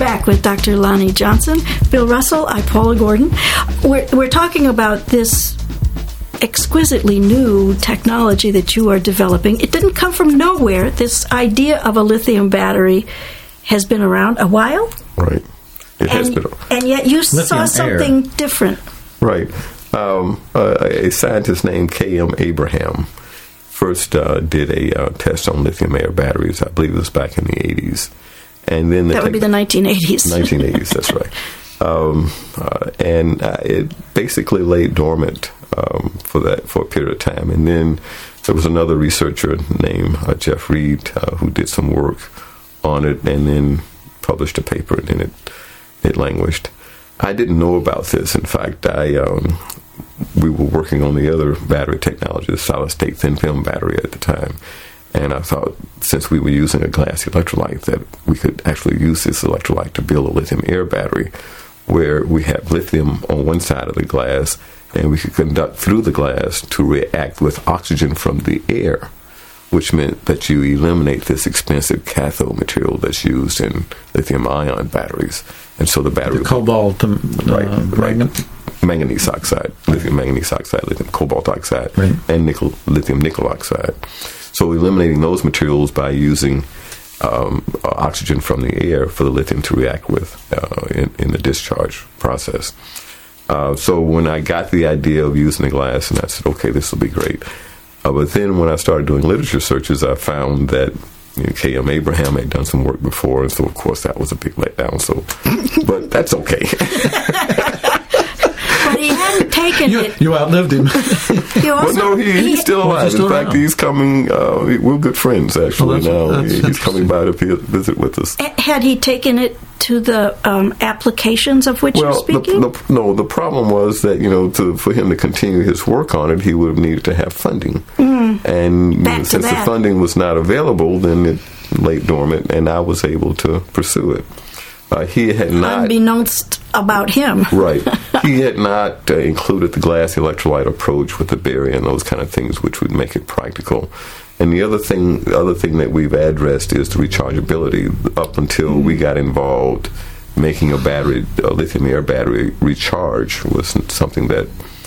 back with Dr. Lonnie Johnson, Bill Russell, I'm Paula Gordon. We're talking about this exquisitely new technology that you are developing. It didn't come from nowhere. This idea of a lithium battery has been around a while. Right. It has been. And yet you saw something different. Right. A scientist named K.M. Abraham first did a test on lithium-air batteries. I believe it was back in the 80s. And then that would be the 1980s. 1980s, that's right. And it basically lay dormant for a period of time. And then there was another researcher named Jeff Reed who did some work on it and then published a paper, and then it languished. I didn't know about this. In fact, we were working on the other battery technology, the solid-state thin-film battery at the time. And I thought, since we were using a glass electrolyte, that we could actually use this electrolyte to build a lithium-air battery, where we have lithium on one side of the glass, and we could conduct through the glass to react with oxygen from the air, which meant that you eliminate this expensive cathode material that's used in lithium-ion batteries. And so the battery... The cobalt... manganese oxide, lithium manganese oxide, lithium cobalt oxide, right, and lithium nickel oxide. So eliminating those materials by using oxygen from the air for the lithium to react with in the discharge process. So when I got the idea of using the glass, and I said, okay, this will be great. But then when I started doing literature searches, I found that K.M. Abraham had done some work before, and so of course that was a big letdown. So, but that's okay. But he hadn't taken it. You outlived him. Well, no, he's still alive. In fact, he's coming. We're good friends, actually, now. He's coming by to visit with us. Had he taken it to the applications of which you're speaking? The problem was that, for him to continue his work on it, he would have needed to have funding. And since the funding was not available, then it lay dormant, and I was able to pursue it. He had not... Unbeknownst about him. Right. He had not included the glass electrolyte approach with the barrier and those kind of things, which would make it practical. And the other thing that we've addressed is the rechargeability. Up until we got involved, making a lithium-air battery recharge was something that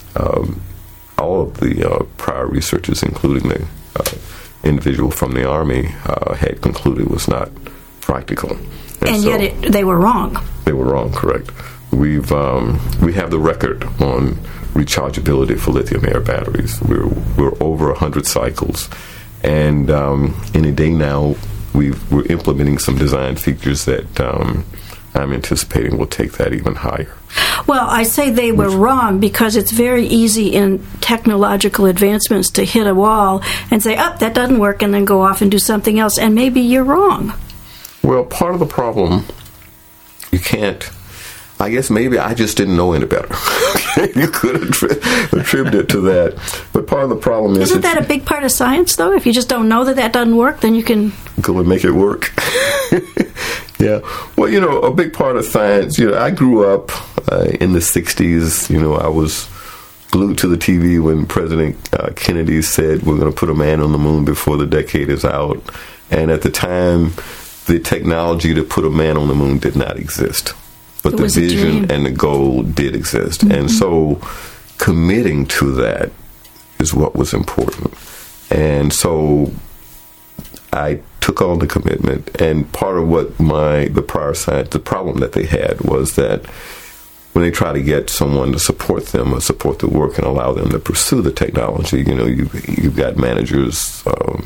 all of the prior researchers, including the individual from the Army, had concluded was not practical. And so, yet they were wrong. They were wrong, correct. We have the record on rechargeability for lithium-air batteries. We're over 100 cycles. And in a day now, we're implementing some design features that I'm anticipating will take that even higher. Well, I say they were wrong because it's very easy in technological advancements to hit a wall and say, that doesn't work, and then go off and do something else, and maybe you're wrong. Well, part of the problem, you can't... I guess maybe I just didn't know any better. You could attribute it to that. But part of the problem is... Isn't that a big part of science, though? If you just don't know that doesn't work, then you can... Go and make it work. Yeah. Well, a big part of science, I grew up in the 60s. I was glued to the TV when President Kennedy said we're going to put a man on the moon before the decade is out. And at the time, the technology to put a man on the moon did not exist. But the vision and the goal did exist. Mm-hmm. And so committing to that is what was important. And so I took on the commitment. And part of what the prior science, the problem that they had was that when they try to get someone to support them or support the work and allow them to pursue the technology, you've got managers,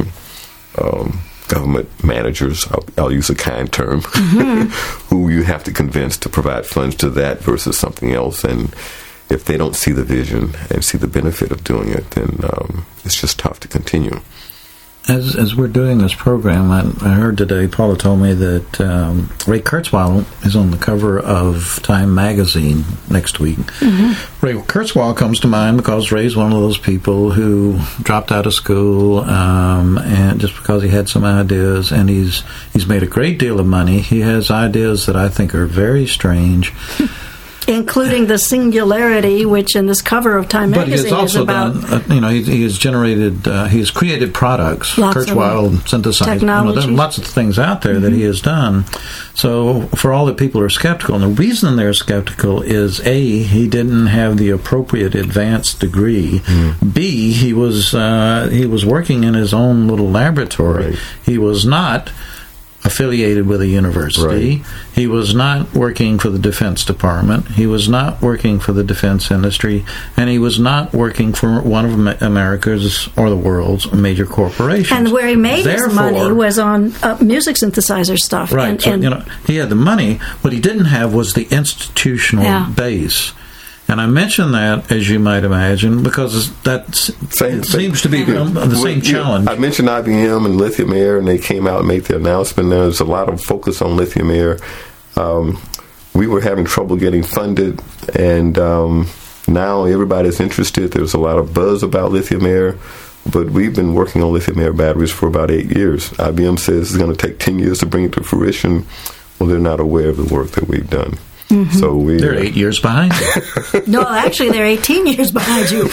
government managers, I'll use a kind term, who you have to convince to provide funds to that versus something else. And if they don't see the vision and see the benefit of doing it, then it's just tough to continue. As we're doing this program, I heard today, Paula told me that Ray Kurzweil is on the cover of Time magazine next week. Mm-hmm. Ray Kurzweil comes to mind because Ray's one of those people who dropped out of school and just because he had some ideas, and he's made a great deal of money. He has ideas that I think are very strange. Including the singularity, which in this cover of Time But he has magazine is also about. done, he has generated, he has created products, Kurzweil synthesized, there's lots of things out there that he has done. So for all the people who are skeptical, and the reason they're skeptical is A, he didn't have the appropriate advanced degree. B, he was working in his own little laboratory. Right. He was not affiliated with a university. Right. He was not working for the Defense Department. He was not working for the defense industry, and he was not working for one of America's or the world's major corporations. And where he made his money was on music synthesizer stuff. Right. And he had the money. What he didn't have was the institutional base. And I mention that, as you might imagine, because that seems to be the same challenge. I mentioned IBM and Lithium Air, and they came out and made the announcement. There's a lot of focus on Lithium Air. We were having trouble getting funded, and now everybody's interested. There's a lot of buzz about Lithium Air, but we've been working on Lithium Air batteries for about 8 years. IBM says it's going to take 10 years to bring it to fruition. Well, they're not aware of the work that we've done. So they're 8 years behind. No, actually, they're 18 years behind you.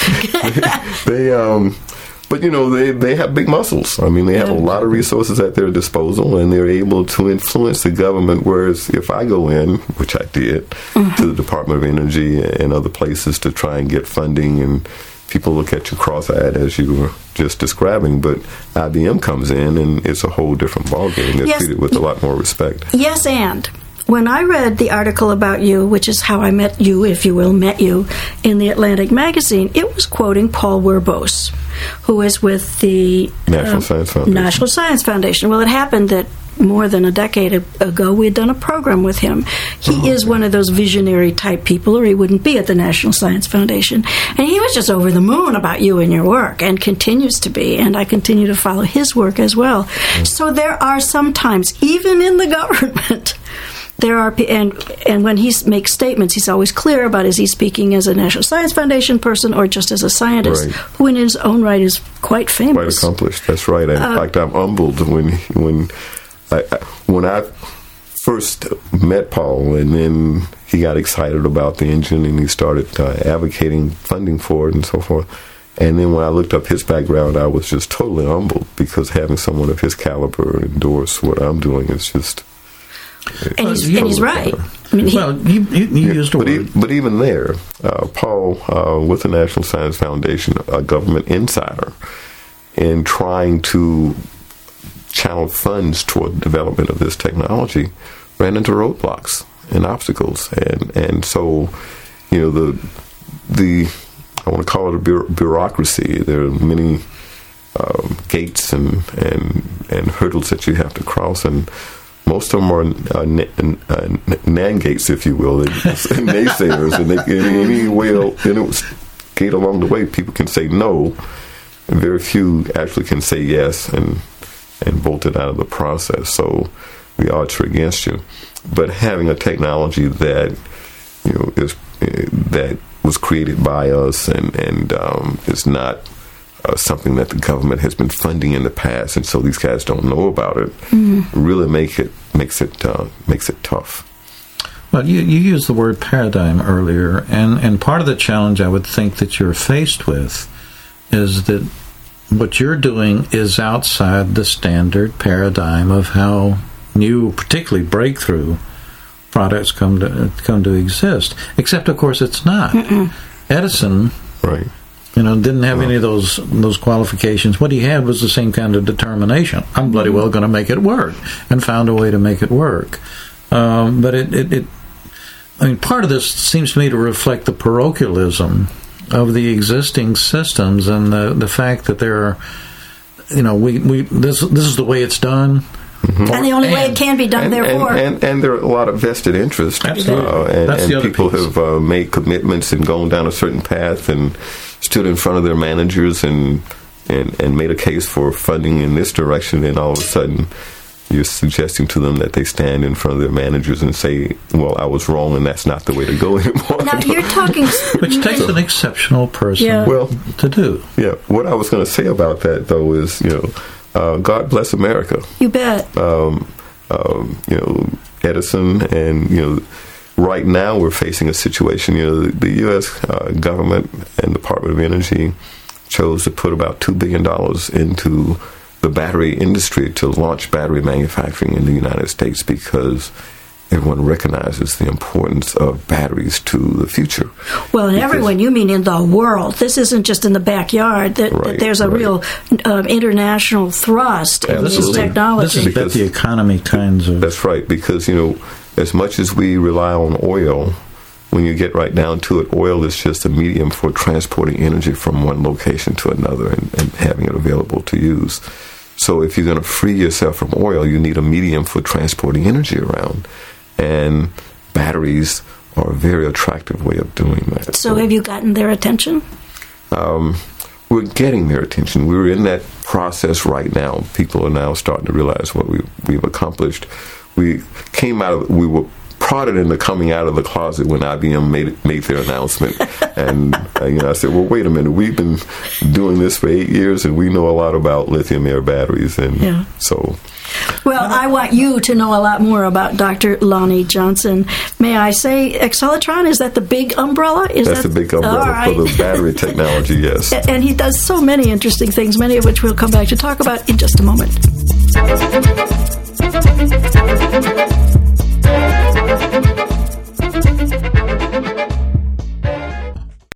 But they have big muscles. I mean, they have a lot of resources at their disposal, and they're able to influence the government. Whereas if I go in, which I did, to the Department of Energy and other places to try and get funding, and people look at you cross-eyed as you were just describing, but IBM comes in and it's a whole different ballgame. They're treated with a lot more respect. Yes, and when I read the article about you, which is how I met you, if you will, in the Atlantic magazine, it was quoting Paul Werbos, who is with the National Science Foundation. Well, it happened that more than a decade ago, we had done a program with him. He is one of those visionary type people, or he wouldn't be at the National Science Foundation. And he was just over the moon about you and your work, and continues to be. And I continue to follow his work as well. So there are sometimes, even in the government, there are, and when he makes statements, he's always clear about is he speaking as a National Science Foundation person or just as a scientist, who in his own right is quite famous. Quite accomplished, that's right. In fact, I'm humbled when I first met Paul, and then he got excited about the engine, and he started advocating funding for it and so forth. And then when I looked up his background, I was just totally humbled, because having someone of his caliber endorse what I'm doing is just... And he's right. I mean, you used a word. But even there, Paul, with the National Science Foundation, a government insider, in trying to channel funds toward the development of this technology, ran into roadblocks and obstacles. And so, the I want to call it a bureaucracy. There are many gates and hurdles that you have to cross, and most of them are NAN gates, if you will, naysayers, and any gate along the way, people can say no, and very few actually can say yes and bolt it out of the process. So the odds are against you. But having a technology that that was created by us and is not something that the government has been funding in the past, and so these guys don't know about it, really makes it tough. Well, you used the word paradigm earlier, and part of the challenge I would think that you're faced with is that what you're doing is outside the standard paradigm of how new, particularly breakthrough products come to exist. Except, of course, it's not. Edison, right? Didn't have any of those qualifications. What he had was the same kind of determination. I'm bloody well going to make it work, and found a way to make it work. But part of this seems to me to reflect the parochialism of the existing systems, and the fact that there are, this is the way it's done. And the only way it can be done, therefore. And there are a lot of vested interest. Absolutely. And people have made commitments and gone down a certain path and stood in front of their managers and made a case for funding in this direction, and all of a sudden you're suggesting to them that they stand in front of their managers and say, well, I was wrong and that's not the way to go anymore. Now, you're talking... Which takes an exceptional person to do. Yeah. What I was going to say about that, though, is, God bless America. You bet. Edison and, right now we're facing a situation, the U.S. Government and Department of Energy chose to put about $2 billion into the battery industry to launch battery manufacturing in the United States because everyone recognizes the importance of batteries to the future. Well, and everyone, you mean in the world. This isn't just in the backyard. That there's a real international thrust in this technology. This is about the economy kinds of... That's right, because, as much as we rely on oil, when you get right down to it, oil is just a medium for transporting energy from one location to another and having it available to use. So if you're going to free yourself from oil, you need a medium for transporting energy around. And batteries are a very attractive way of doing that. So have you gotten their attention? We're getting their attention. We're in that process right now. People are now starting to realize what we've accomplished. We were prodded into coming out of the closet when IBM made their announcement. And I said, well, wait a minute. We've been doing this for 8 years, and we know a lot about lithium-air batteries. And so... Well, I want you to know a lot more about Dr. Lonnie Johnson. May I say, Acceletron, is that the big umbrella? That's the big umbrella for the battery technology, yes. And he does so many interesting things, many of which we'll come back to talk about in just a moment.